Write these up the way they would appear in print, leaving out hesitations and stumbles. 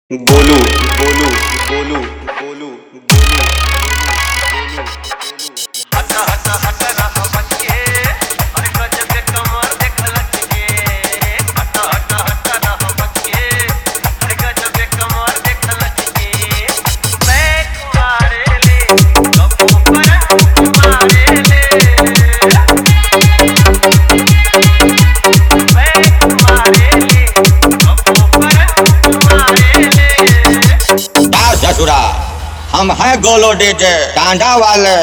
गोलू गोलू गोलू गोलू गोलू हटा हटा हटा रहा बच्चे अरे गजब के कमर देख लचके हटा हटा हटा रहा बच्चे अरे गजब के कमर देख लचके बैक मारे ले कबू पर मारे ले बैक मारे ले कबू पर मारे ले। ससुरा हम हैं गोलो डीजे टांडा वाले।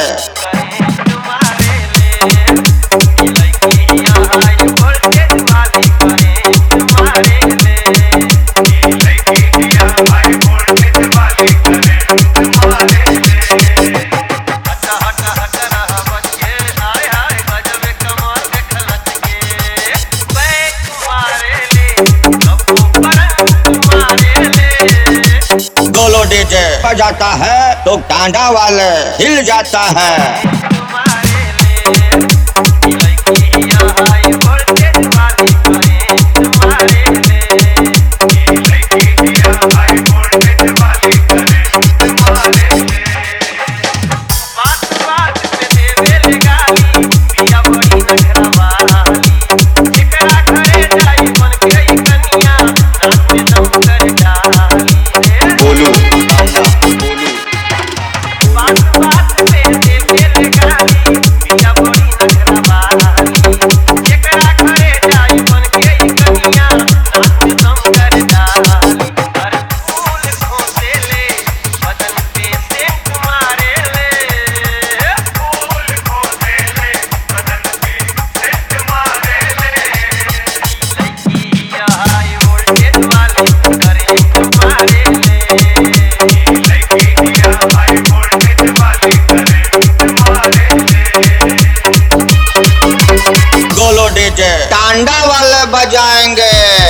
गोलो डीजे बजाता है तो टांडा वाले हिल जाता है। गोलो डीजे टांडा वाले बजाएंगे।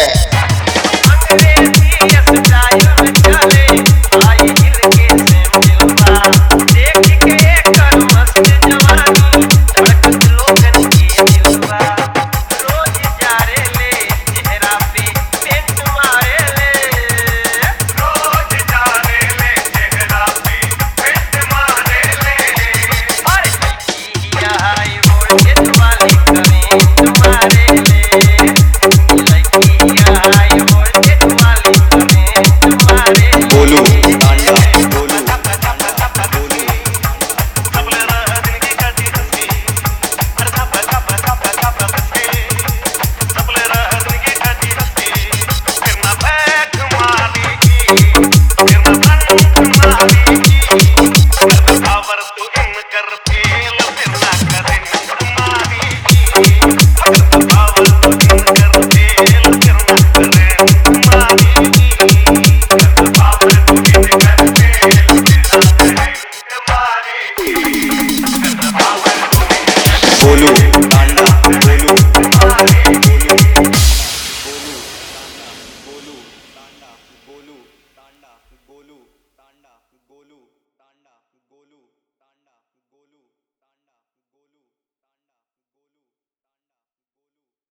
गोलू टांडा गोलू गोलू टांडा गोलू टांडा गोलू टांडा गोलू।